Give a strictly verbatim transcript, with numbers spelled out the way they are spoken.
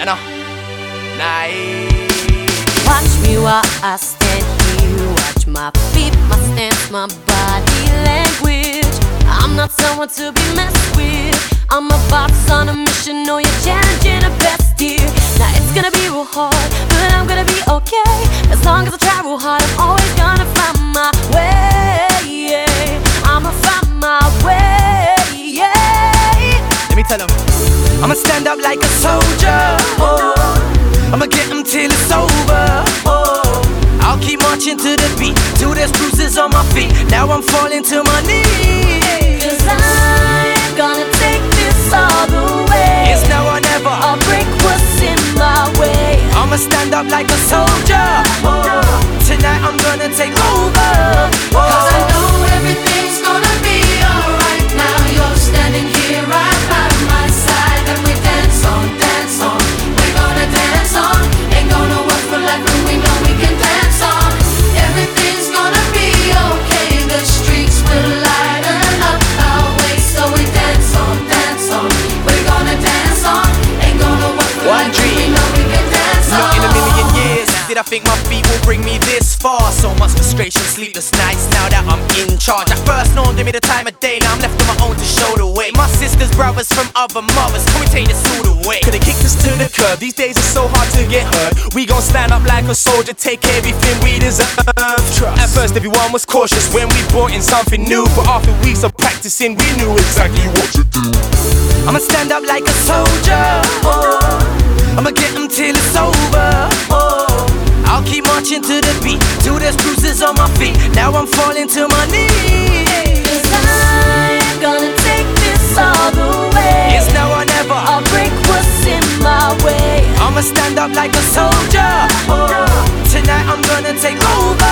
You know, nice. Watch me while I stand here. Watch my feet, my stance, my body language. I'm not someone to be messed with. I'm a boss on a mission. Know you're challenging the best here. Now it's gonna be real hard, but I'm gonna be okay. As long as I try real hard, I'm always gonna find my way. Yeah. I'ma find my way. Yeah. Let me tell them, I'ma stand up like a soldier. Oh, I'ma get them till it's over. Oh, I'll keep marching to the beat till there's bruises on my feet. Now I'm falling to my knees. Cause I'm gonna take this all the way. It's now or never. I'll break what's in my way. I'ma stand up like a soldier. Oh, tonight I'm gonna take over. Oh, cause I know everything's gonna be alright. Now you're standing here right by my side. And we dance on, dance on. We're gonna dance on. Ain't gonna work for life, but we know we can dance on. Everything's gonna be okay. The streets will lighten up our way. So we dance on, dance on. We're gonna dance on. Ain't gonna work for One life, but we dream. know we can dance on. Not in a million years did I think my feet will bring me this far. So much frustration, sleepless nights, now that I'm in charge. At first, no one gave me the time of day. Now I'm left on my own to show the way. My sisters, brothers from other mothers, commentate this all the way. Could've kicked us to the curb, these days it's so hard to get hurt. We gon' stand up like a soldier, take everything we deserve. Trust. At first everyone was cautious when we brought in something new, but after weeks of practicing we knew exactly what to do. I'ma stand up like a soldier. Oh, I'ma get them till it's over. Oh, I'll keep marching to the beat till there's bruises on my feet. Now I'm falling to my knees. Cause I'm gonna take this all the way. It's now or never. I'll break what's in my way. I'ma stand up like a soldier. Oh, tonight I'm gonna take over.